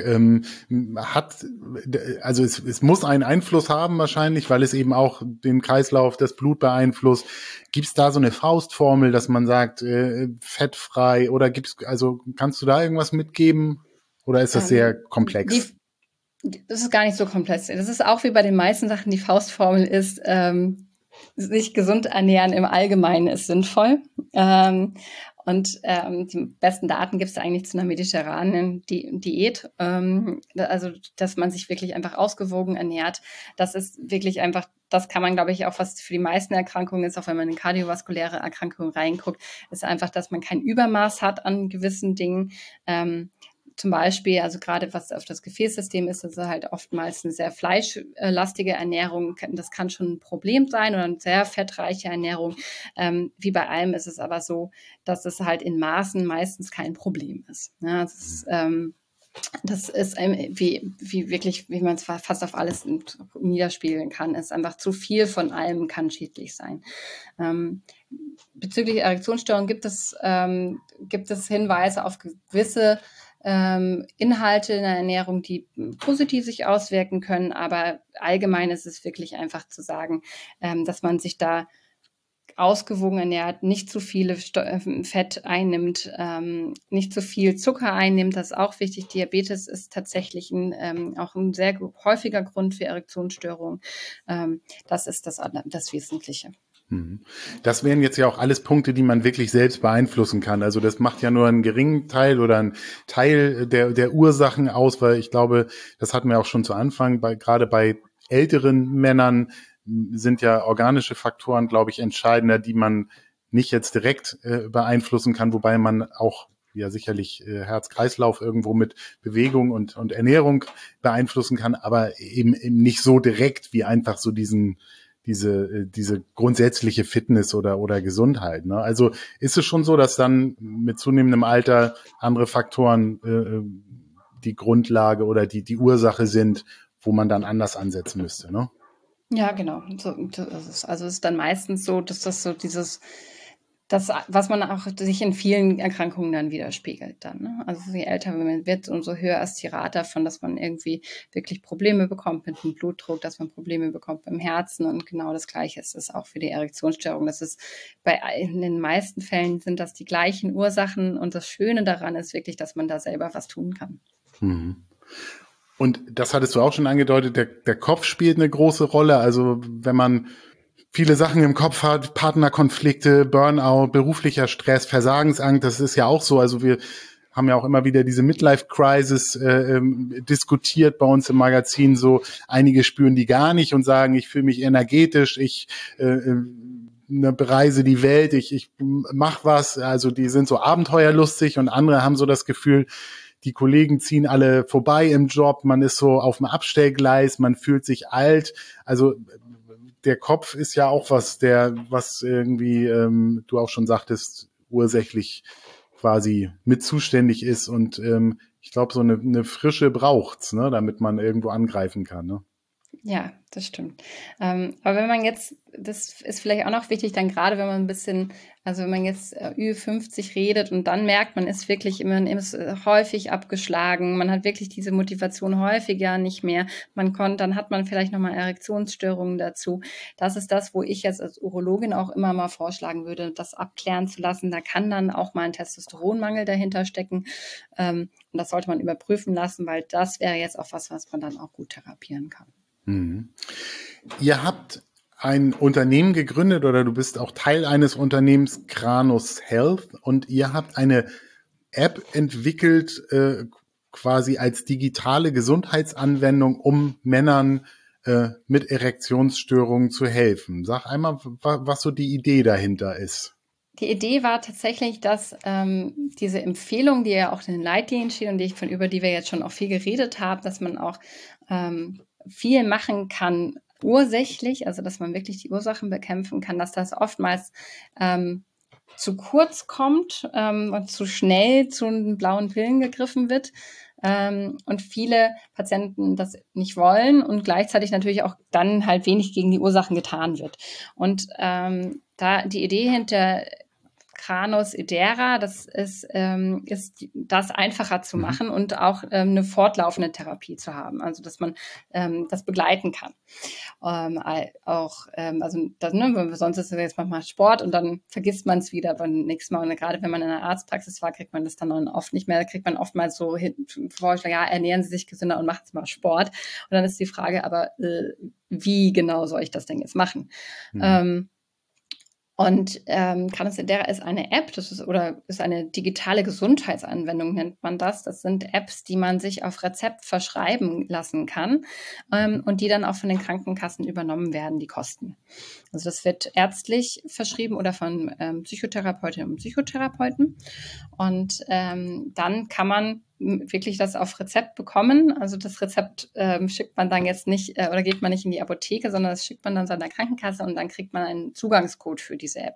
Es muss einen Einfluss haben wahrscheinlich, weil es eben auch den Kreislauf, das Blut beeinflusst. Gibt es da so eine Faustformel, dass man sagt, fettfrei oder kannst du da irgendwas mitgeben oder ist das sehr komplex? Das ist gar nicht so komplex. Das ist auch wie bei den meisten Sachen, die Faustformel ist, sich gesund ernähren im Allgemeinen ist sinnvoll. Die besten Daten gibt es eigentlich zu einer mediterranen Diät. Also, dass man sich wirklich einfach ausgewogen ernährt. Das ist wirklich einfach, das kann man, glaube ich, auch was für die meisten Erkrankungen ist, auch wenn man in kardiovaskuläre Erkrankungen reinguckt, ist einfach, dass man kein Übermaß hat an gewissen Dingen. Zum Beispiel, also gerade was auf das Gefäßsystem ist, ist halt oftmals eine sehr fleischlastige Ernährung. Das kann schon ein Problem sein oder eine sehr fettreiche Ernährung. Wie bei allem ist es aber so, dass es halt in Maßen meistens kein Problem ist. Ja, das ist wie man es fast auf alles niederspiegeln kann. Es ist einfach zu viel von allem kann schädlich sein. Bezüglich Erektionsstörungen gibt es Hinweise auf gewisse Inhalte in der Ernährung, die positiv sich auswirken können, aber allgemein ist es wirklich einfach zu sagen, dass man sich da ausgewogen ernährt, nicht zu viele Fett einnimmt, nicht zu viel Zucker einnimmt, das ist auch wichtig. Diabetes ist tatsächlich auch ein sehr häufiger Grund für Erektionsstörungen. Das ist das Wesentliche. Das wären jetzt ja auch alles Punkte, die man wirklich selbst beeinflussen kann. Also das macht ja nur einen geringen Teil oder einen Teil der Ursachen aus, weil ich glaube, das hatten wir auch schon zu Anfang, gerade bei älteren Männern sind ja organische Faktoren, glaube ich, entscheidender, die man nicht jetzt direkt beeinflussen kann, wobei man auch ja sicherlich Herz-Kreislauf irgendwo mit Bewegung und Ernährung beeinflussen kann, aber eben nicht so direkt wie einfach so diese grundsätzliche Fitness oder Gesundheit. Ne? Also ist es schon so, dass dann mit zunehmendem Alter andere Faktoren die Grundlage oder die Ursache sind, wo man dann anders ansetzen müsste, ne? Ja, genau. Es ist dann meistens so, dass das so das, was man auch sich in vielen Erkrankungen dann widerspiegelt dann. Ne? Also je älter man wird, umso höher ist die Rate davon, dass man irgendwie wirklich Probleme bekommt mit dem Blutdruck, dass man Probleme bekommt beim Herzen und genau das Gleiche ist es auch für die Erektionsstörung. Das ist in den meisten Fällen sind das die gleichen Ursachen und das Schöne daran ist wirklich, dass man da selber was tun kann. Und das hattest du auch schon angedeutet, der Kopf spielt eine große Rolle. Also wenn man viele Sachen im Kopf hat, Partnerkonflikte, Burnout, beruflicher Stress, Versagensangst, das ist ja auch so. Also wir haben ja auch immer wieder diese Midlife-Crisis diskutiert bei uns im Magazin. So einige spüren die gar nicht und sagen, ich fühle mich energetisch, ich bereise die Welt, ich mach was. Also die sind so abenteuerlustig und andere haben so das Gefühl, die Kollegen ziehen alle vorbei im Job, man ist so auf dem Abstellgleis, man fühlt sich alt. Also der Kopf ist ja auch was irgendwie, du auch schon sagtest, ursächlich quasi mit zuständig ist. Und ich glaube, so eine Frische braucht's, ne, damit man irgendwo angreifen kann. Ne? Ja, das stimmt. Aber wenn man jetzt, das ist vielleicht auch noch wichtig, dann gerade wenn man ein bisschen, also wenn man jetzt Ü50 redet und dann merkt, man ist wirklich immer häufig abgeschlagen, man hat wirklich diese Motivation häufiger nicht mehr, dann hat man vielleicht nochmal Erektionsstörungen dazu. Das ist das, wo ich jetzt als Urologin auch immer mal vorschlagen würde, das abklären zu lassen. Da kann dann auch mal ein Testosteronmangel dahinter stecken. Und das sollte man überprüfen lassen, weil das wäre jetzt auch was man dann auch gut therapieren kann. Ihr habt ein Unternehmen gegründet oder du bist auch Teil eines Unternehmens, Kranus Health, und ihr habt eine App entwickelt, quasi als digitale Gesundheitsanwendung, um Männern mit Erektionsstörungen zu helfen. Sag einmal, was so die Idee dahinter ist. Die Idee war tatsächlich, dass diese Empfehlung, die ja auch in den Leitlinien steht und über die wir jetzt schon auch viel geredet haben, dass man auch viel machen kann ursächlich, also dass man wirklich die Ursachen bekämpfen kann, dass das oftmals zu kurz kommt und zu schnell zu den blauen Pillen gegriffen wird. Und viele Patienten das nicht wollen und gleichzeitig natürlich auch dann halt wenig gegen die Ursachen getan wird. Und da die Idee hinter Kranus edera, das ist das einfacher zu machen und auch eine fortlaufende Therapie zu haben, also dass man das begleiten kann. Sonst ist es jetzt manchmal Sport und dann vergisst man es wieder beim nächsten Mal. Und gerade wenn man in einer Arztpraxis war, kriegt man das dann oft nicht mehr. Da kriegt man oftmals so Vorschläge, ja, ernähren Sie sich gesünder und machen Sie mal Sport. Und dann ist die Frage, aber wie genau soll ich das denn jetzt machen? Kranus edera ist eine App, ist eine digitale Gesundheitsanwendung, nennt man das. Das sind Apps, die man sich auf Rezept verschreiben lassen kann und die dann auch von den Krankenkassen übernommen werden, die Kosten. Also das wird ärztlich verschrieben oder von Psychotherapeutinnen und Psychotherapeuten. Und dann kann man wirklich das auf Rezept bekommen. Also das Rezept schickt man dann jetzt nicht oder geht man nicht in die Apotheke, sondern das schickt man dann seiner Krankenkasse und dann kriegt man einen Zugangscode für diese App.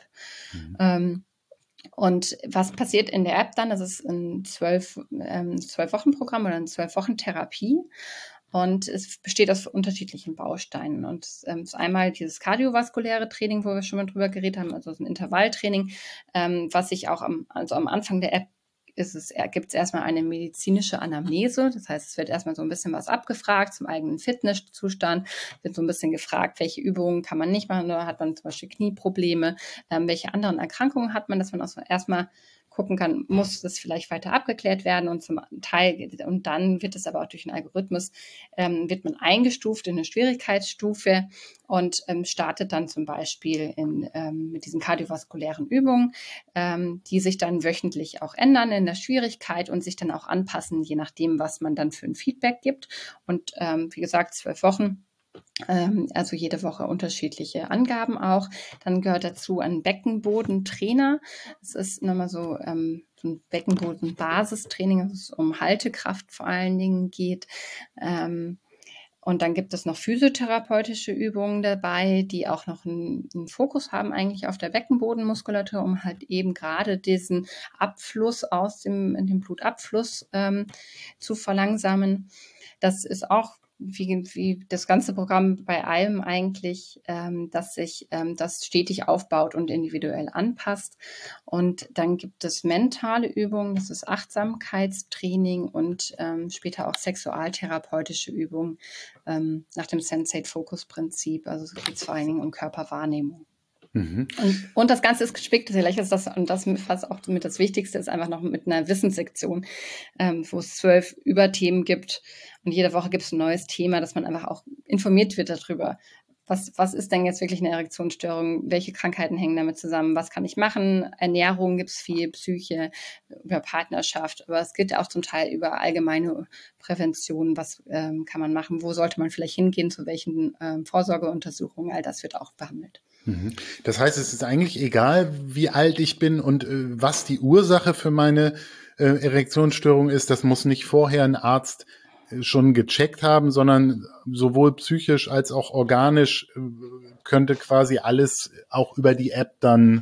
Und was passiert in der App dann? Das ist ein 12-Wochen-Programm oder eine 12-Wochen-Therapie. Und es besteht aus unterschiedlichen Bausteinen. Und es ist einmal dieses kardiovaskuläre Training, wo wir schon mal drüber geredet haben, also ein Intervalltraining, was sich auch am Anfang der App gibt es erstmal eine medizinische Anamnese. Das heißt, es wird erstmal so ein bisschen was abgefragt zum eigenen Fitnesszustand. Wird so ein bisschen gefragt, welche Übungen kann man nicht machen. Oder hat man zum Beispiel Knieprobleme? Welche anderen Erkrankungen hat man, dass man auch erstmal gucken kann, muss das vielleicht weiter abgeklärt werden und dann wird es aber auch durch einen Algorithmus, wird man eingestuft in eine Schwierigkeitsstufe und startet dann zum Beispiel mit diesen kardiovaskulären Übungen, die sich dann wöchentlich auch ändern in der Schwierigkeit und sich dann auch anpassen, je nachdem, was man dann für ein Feedback gibt. Und wie gesagt, 12 Wochen. Also jede Woche unterschiedliche Angaben auch. Dann gehört dazu ein Beckenbodentrainer. Es ist nochmal so ein Beckenboden-Basistraining, also es um Haltekraft vor allen Dingen geht. Und dann gibt es noch physiotherapeutische Übungen dabei, die auch noch einen Fokus haben eigentlich auf der Beckenbodenmuskulatur, um halt eben gerade diesen Abfluss in den Blutabfluss zu verlangsamen. Das ist auch wie das ganze Programm bei allem eigentlich, dass sich das stetig aufbaut und individuell anpasst. Und dann gibt es mentale Übungen, das ist Achtsamkeitstraining und später auch sexualtherapeutische Übungen nach dem Sensate-Focus-Prinzip. Also es geht vor allen Dingen um Körperwahrnehmung. Und das Ganze ist gespickt, vielleicht ist das, und das fast auch mit das Wichtigste, ist einfach noch mit einer Wissenssektion, wo es 12 Überthemen gibt und jede Woche gibt es ein neues Thema, dass man einfach auch informiert wird darüber, was ist denn jetzt wirklich eine Erektionsstörung, welche Krankheiten hängen damit zusammen, was kann ich machen, Ernährung gibt es viel, Psyche, über Partnerschaft, aber es geht auch zum Teil über allgemeine Prävention, was kann man machen, wo sollte man vielleicht hingehen, zu welchen Vorsorgeuntersuchungen, all das wird auch behandelt. Das heißt, es ist eigentlich egal, wie alt ich bin und was die Ursache für meine Erektionsstörung ist. Das muss nicht vorher ein Arzt schon gecheckt haben, sondern sowohl psychisch als auch organisch könnte quasi alles auch über die App dann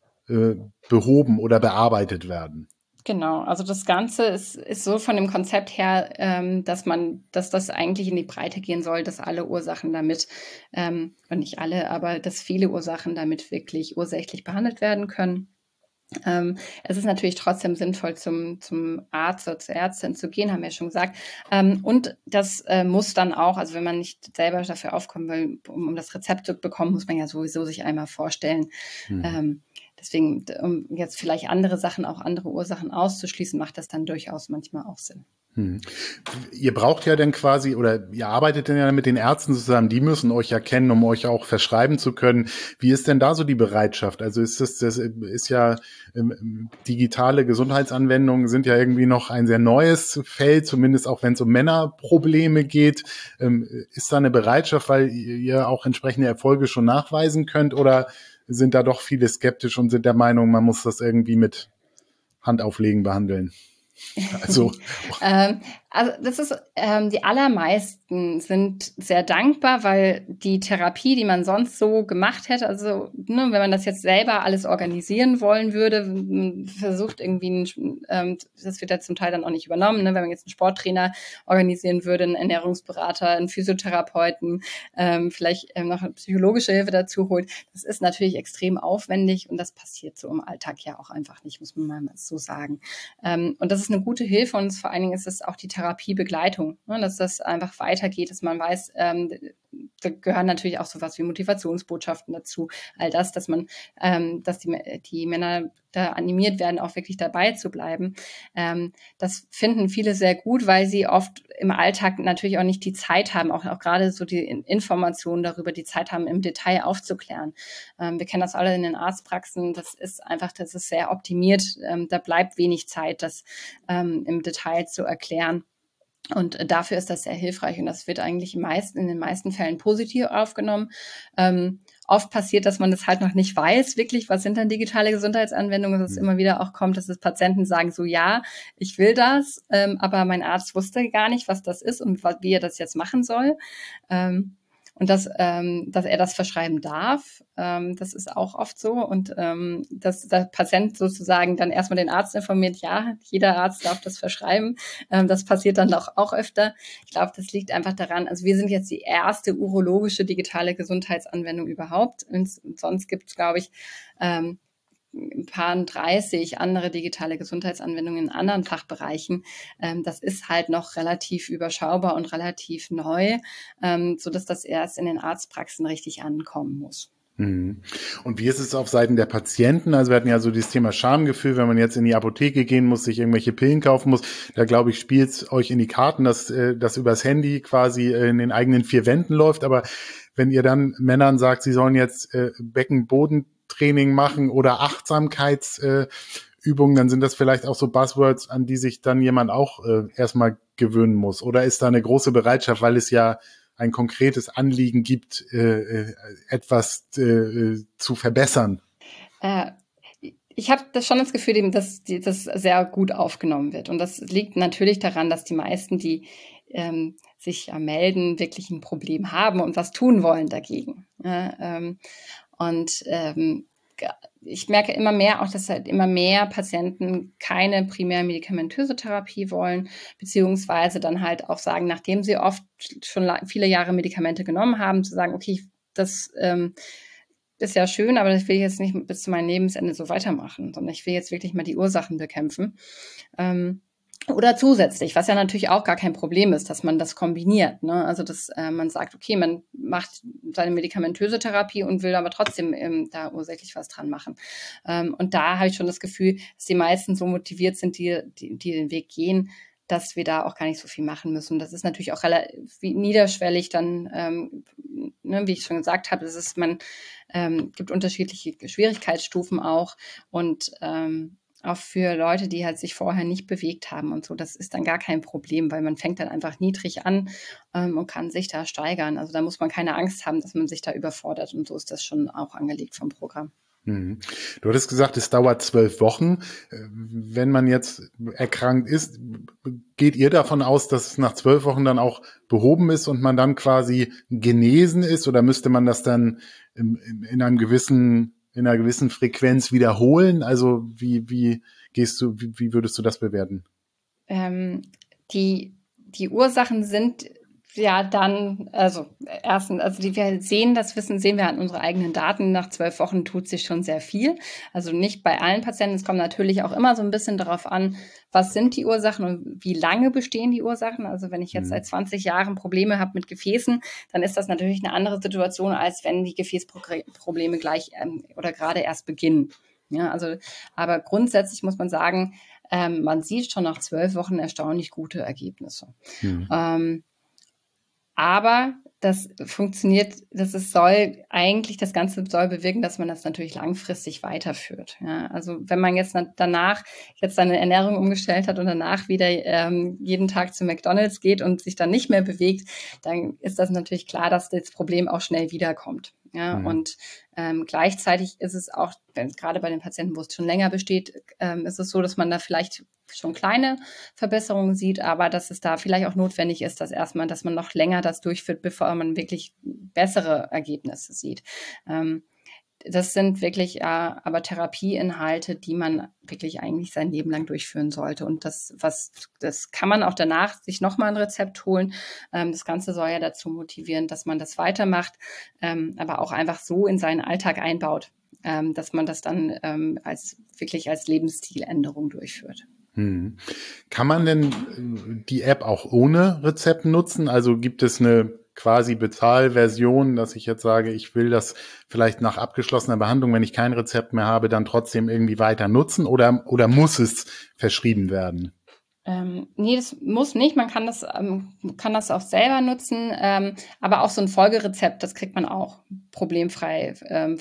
behoben oder bearbeitet werden. Genau, also das Ganze ist so von dem Konzept her, dass das eigentlich in die Breite gehen soll, dass alle Ursachen damit, und nicht alle, aber dass viele Ursachen damit wirklich ursächlich behandelt werden können. Es ist natürlich trotzdem sinnvoll, zum Arzt oder zur Ärztin zu gehen, haben wir ja schon gesagt. Und das muss dann auch, also wenn man nicht selber dafür aufkommen will, um das Rezept zu bekommen, muss man ja sowieso sich einmal vorstellen. Deswegen, um jetzt vielleicht andere Sachen, auch andere Ursachen auszuschließen, macht das dann durchaus manchmal auch Sinn. Ihr braucht ja dann quasi, oder ihr arbeitet dann ja mit den Ärzten zusammen, die müssen euch ja kennen, um euch auch verschreiben zu können. Wie ist denn da so die Bereitschaft? Also das ist ja, digitale Gesundheitsanwendungen sind ja irgendwie noch ein sehr neues Feld, zumindest auch wenn es um Männerprobleme geht. Ist da eine Bereitschaft, weil ihr auch entsprechende Erfolge schon nachweisen könnt, oder sind da doch viele skeptisch und sind der Meinung, man muss das irgendwie mit Handauflegen behandeln? Also Also das ist, die allermeisten sind sehr dankbar, weil die Therapie, die man sonst so gemacht hätte, also wenn man das jetzt selber alles organisieren wollen würde, versucht irgendwie, das wird ja zum Teil dann auch nicht übernommen, wenn man jetzt einen Sporttrainer organisieren würde, einen Ernährungsberater, einen Physiotherapeuten, vielleicht noch eine psychologische Hilfe dazu holt, das ist natürlich extrem aufwendig und das passiert so im Alltag ja auch einfach nicht, muss man mal so sagen. Und das ist eine gute Hilfe und vor allen Dingen ist es auch die Therapiebegleitung, dass das einfach weitergeht, dass man weiß, da gehören natürlich auch sowas wie Motivationsbotschaften dazu, all das, dass man, dass die Männer da animiert werden, auch wirklich dabei zu bleiben. Das finden viele sehr gut, weil sie oft im Alltag natürlich auch nicht die Zeit haben, auch gerade so die Informationen darüber, die Zeit haben, im Detail aufzuklären. Wir kennen das alle in den Arztpraxen, das ist sehr optimiert, da bleibt wenig Zeit, das im Detail zu erklären. Und dafür ist das sehr hilfreich und das wird eigentlich in den meisten Fällen positiv aufgenommen. Oft passiert, dass man das halt noch nicht weiß, wirklich, was sind dann digitale Gesundheitsanwendungen, dass es immer wieder auch kommt, dass es Patienten sagen so, ja, ich will das, aber mein Arzt wusste gar nicht, was das ist und wie er das jetzt machen soll. Und dass er das verschreiben darf, das ist auch oft so. Und dass der Patient sozusagen dann erstmal den Arzt informiert, ja, jeder Arzt darf das verschreiben. Das passiert dann auch öfter. Ich glaube, das liegt einfach daran, also wir sind jetzt die erste urologische digitale Gesundheitsanwendung überhaupt. Und sonst gibt es, glaube ich, ein paar 30 andere digitale Gesundheitsanwendungen in anderen Fachbereichen. Das ist halt noch relativ überschaubar und relativ neu, sodass das erst in den Arztpraxen richtig ankommen muss. Und wie ist es auf Seiten der Patienten? Also wir hatten ja so dieses Thema Schamgefühl, wenn man jetzt in die Apotheke gehen muss, sich irgendwelche Pillen kaufen muss. Da glaube ich, spielt es euch in die Karten, dass das übers Handy quasi in den eigenen vier Wänden läuft. Aber wenn ihr dann Männern sagt, sie sollen jetzt Beckenbodentraining machen oder Achtsamkeitsübungen, dann sind das vielleicht auch so Buzzwords, an die sich dann jemand auch erstmal gewöhnen muss. Oder ist da eine große Bereitschaft, weil es ja ein konkretes Anliegen gibt, etwas zu verbessern? Ich habe schon das Gefühl, dass das sehr gut aufgenommen wird. Und das liegt natürlich daran, dass die meisten, die sich melden, wirklich ein Problem haben und was tun wollen dagegen. Ich merke immer mehr auch, dass halt immer mehr Patienten keine primär medikamentöse Therapie wollen, beziehungsweise dann halt auch sagen, nachdem sie oft schon viele Jahre Medikamente genommen haben, zu sagen, okay, das ist ja schön, aber das will ich jetzt nicht bis zu meinem Lebensende so weitermachen, sondern ich will jetzt wirklich mal die Ursachen bekämpfen. Oder zusätzlich, was ja natürlich auch gar kein Problem ist, dass man das kombiniert. Ne? Also dass man sagt, okay, man macht seine medikamentöse Therapie und will aber trotzdem da ursächlich was dran machen. Und da habe ich schon das Gefühl, dass die meisten so motiviert sind, die den Weg gehen, dass wir da auch gar nicht so viel machen müssen. Das ist natürlich auch relativ niederschwellig dann, wie ich schon gesagt habe, man gibt unterschiedliche Schwierigkeitsstufen auch und auch für Leute, die halt sich vorher nicht bewegt haben und so, das ist dann gar kein Problem, weil man fängt dann einfach niedrig an und kann sich da steigern. Also da muss man keine Angst haben, dass man sich da überfordert und so ist das schon auch angelegt vom Programm. Du hattest gesagt, es dauert 12 Wochen. Wenn man jetzt erkrankt ist, geht ihr davon aus, dass es nach 12 Wochen dann auch behoben ist und man dann quasi genesen ist? Oder müsste man das dann in einer gewissen Frequenz wiederholen? Also wie würdest du das bewerten? Die Ursachen sind ja dann, also erstens, sehen wir an unsere eigenen Daten. Nach 12 Wochen tut sich schon sehr viel. Also nicht bei allen Patienten. Es kommt natürlich auch immer so ein bisschen darauf an, was sind die Ursachen und wie lange bestehen die Ursachen. Also wenn ich jetzt seit 20 Jahren Probleme habe mit Gefäßen, dann ist das natürlich eine andere Situation, als wenn die Gefäßprobleme gleich oder gerade erst beginnen. Ja, also, aber grundsätzlich muss man sagen, man sieht schon nach 12 Wochen erstaunlich gute Ergebnisse. Aber das funktioniert, das Ganze soll bewirken, dass man das natürlich langfristig weiterführt. Ja, also wenn man jetzt danach seine Ernährung umgestellt hat und danach wieder jeden Tag zu McDonald's geht und sich dann nicht mehr bewegt, dann ist das natürlich klar, dass das Problem auch schnell wiederkommt. Ja, und gleichzeitig ist es auch, gerade bei den Patienten, wo es schon länger besteht, ist es so, dass man da vielleicht schon kleine Verbesserungen sieht, aber dass es da vielleicht auch notwendig ist, dass man noch länger das durchführt, bevor man wirklich bessere Ergebnisse sieht. Das sind wirklich aber Therapieinhalte, die man wirklich eigentlich sein Leben lang durchführen sollte. Und das kann man auch danach sich nochmal ein Rezept holen. Das Ganze soll ja dazu motivieren, dass man das weitermacht, aber auch einfach so in seinen Alltag einbaut, dass man das dann als Lebensstiländerung durchführt. Kann man denn die App auch ohne Rezept nutzen? Also gibt es eine quasi Bezahlversion, dass ich jetzt sage, ich will das vielleicht nach abgeschlossener Behandlung, wenn ich kein Rezept mehr habe, dann trotzdem irgendwie weiter nutzen oder muss es verschrieben werden? Nee, das muss nicht. Man kann das auch selber nutzen, aber auch so ein Folgerezept, das kriegt man auch problemfrei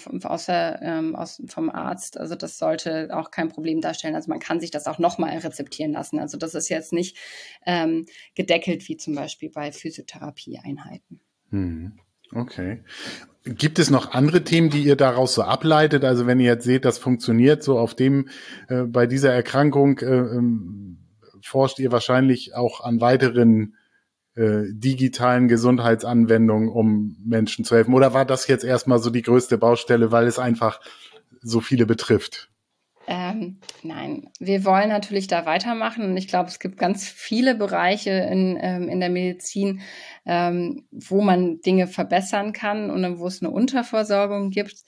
vom Arzt. Also das sollte auch kein Problem darstellen. Also man kann sich das auch nochmal rezeptieren lassen. Also das ist jetzt nicht gedeckelt wie zum Beispiel bei Physiotherapieeinheiten. Okay. Gibt es noch andere Themen, die ihr daraus so ableitet? Also wenn ihr jetzt seht, das funktioniert so bei dieser Erkrankung, forscht ihr wahrscheinlich auch an weiteren digitalen Gesundheitsanwendungen, um Menschen zu helfen? Oder war das jetzt erstmal so die größte Baustelle, weil es einfach so viele betrifft? Nein, wir wollen natürlich da weitermachen und ich glaube, es gibt ganz viele Bereiche in der Medizin, wo man Dinge verbessern kann und wo es eine Unterversorgung gibt.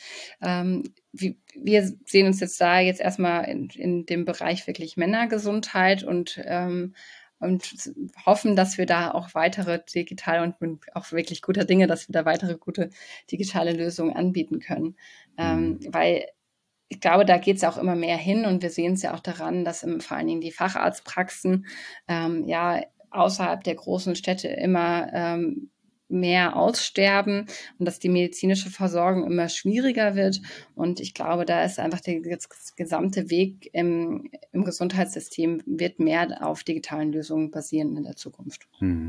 Wir sehen uns jetzt erstmal in dem Bereich wirklich Männergesundheit und hoffen, dass wir da auch weitere digitale und bin auch wirklich guter Dinge, dass wir da weitere gute digitale Lösungen anbieten können, weil ich glaube, da geht es auch immer mehr hin und wir sehen es ja auch daran, dass vor allen Dingen die Facharztpraxen außerhalb der großen Städte immer mehr aussterben und dass die medizinische Versorgung immer schwieriger wird. Und ich glaube, da ist einfach der gesamte Weg im Gesundheitssystem wird mehr auf digitalen Lösungen basieren in der Zukunft.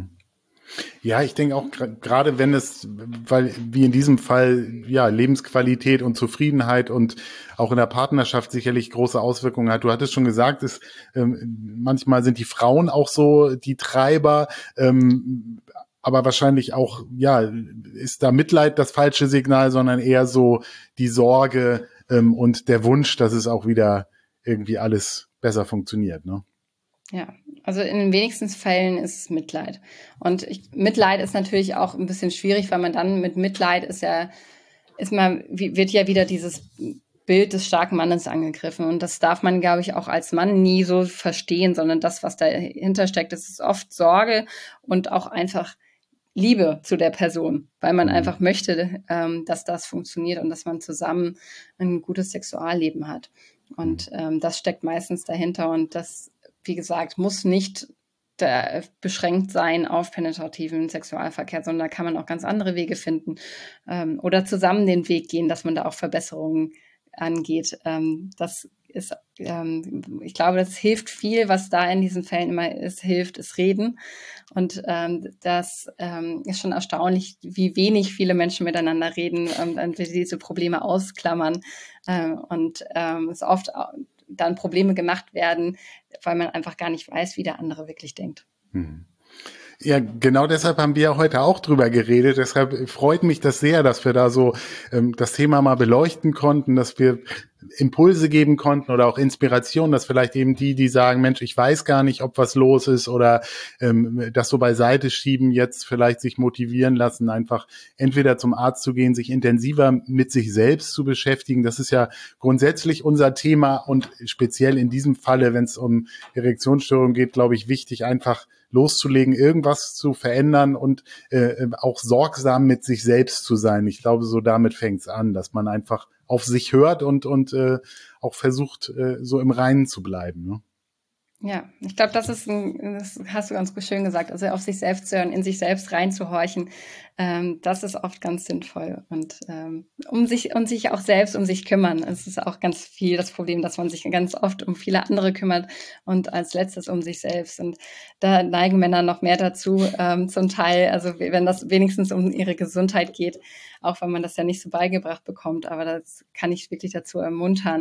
Ja, ich denke auch gerade weil wie in diesem Fall Lebensqualität und Zufriedenheit und auch in der Partnerschaft sicherlich große Auswirkungen hat. Du hattest schon gesagt, manchmal sind die Frauen auch so die Treiber, aber wahrscheinlich auch ist da Mitleid das falsche Signal, sondern eher so die Sorge und der Wunsch, dass es auch wieder irgendwie alles besser funktioniert, ne? Ja, also in den wenigsten Fällen ist es Mitleid. Und Mitleid ist natürlich auch ein bisschen schwierig, weil man dann mit Mitleid wird ja wieder dieses Bild des starken Mannes angegriffen. Und das darf man, glaube ich, auch als Mann nie so verstehen, sondern das, was dahinter steckt, ist oft Sorge und auch einfach Liebe zu der Person, weil man einfach möchte, dass das funktioniert und dass man zusammen ein gutes Sexualleben hat. Und das steckt meistens dahinter und das, wie gesagt, muss nicht beschränkt sein auf penetrativen Sexualverkehr, sondern da kann man auch ganz andere Wege finden oder zusammen den Weg gehen, dass man da auch Verbesserungen angeht. Ich glaube, das hilft viel, was da in diesen Fällen immer hilft, ist Reden. Und das ist schon erstaunlich, wie wenig viele Menschen miteinander reden und diese Probleme ausklammern. Und es oft dann Probleme gemacht werden, weil man einfach gar nicht weiß, wie der andere wirklich denkt. Ja, genau deshalb haben wir heute auch drüber geredet. Deshalb freut mich das sehr, dass wir da so das Thema mal beleuchten konnten, dass wir Impulse geben konnten oder auch Inspiration, dass vielleicht eben die sagen, Mensch, ich weiß gar nicht, ob was los ist oder das so beiseite schieben, jetzt vielleicht sich motivieren lassen, einfach entweder zum Arzt zu gehen, sich intensiver mit sich selbst zu beschäftigen. Das ist ja grundsätzlich unser Thema und speziell in diesem Falle, wenn es um Erektionsstörungen geht, glaube ich, wichtig, einfach loszulegen, irgendwas zu verändern und auch sorgsam mit sich selbst zu sein. Ich glaube, so damit fängt's an, dass man einfach auf sich hört und auch versucht, so im Reinen zu bleiben. Ne? Ja, ich glaube, das hast du ganz schön gesagt, also auf sich selbst zu hören, in sich selbst reinzuhorchen, das ist oft ganz sinnvoll und sich auch selbst um sich kümmern. Es ist auch ganz viel das Problem, dass man sich ganz oft um viele andere kümmert und als letztes um sich selbst und da neigen Männer noch mehr dazu, zum Teil, also wenn das wenigstens um ihre Gesundheit geht, auch wenn man das ja nicht so beigebracht bekommt, aber das kann ich wirklich dazu ermuntern,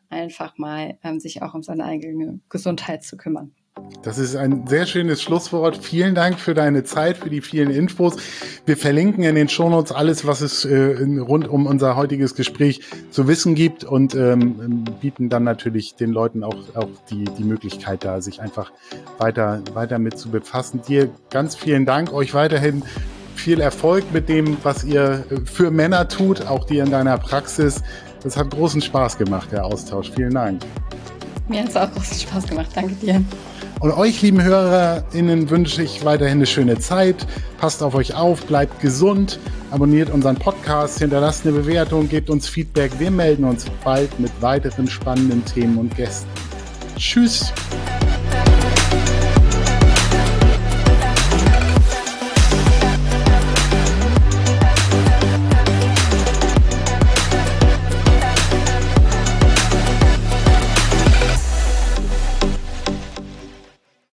einfach mal sich auch um seine eigene Gesundheit zu kümmern. Das ist ein sehr schönes Schlusswort. Vielen Dank für deine Zeit, für die vielen Infos. Wir verlinken in den Shownotes alles, was es rund um unser heutiges Gespräch zu wissen gibt und bieten dann natürlich den Leuten auch die Möglichkeit da, sich einfach weiter mit zu befassen. Dir ganz vielen Dank, euch weiterhin viel Erfolg mit dem, was ihr für Männer tut, auch dir in deiner Praxis. Das hat großen Spaß gemacht, der Austausch. Vielen Dank. Mir hat es auch großen Spaß gemacht. Danke dir. Und euch, lieben HörerInnen, wünsche ich weiterhin eine schöne Zeit. Passt auf euch auf, bleibt gesund, abonniert unseren Podcast, hinterlasst eine Bewertung, gebt uns Feedback. Wir melden uns bald mit weiteren spannenden Themen und Gästen. Tschüss!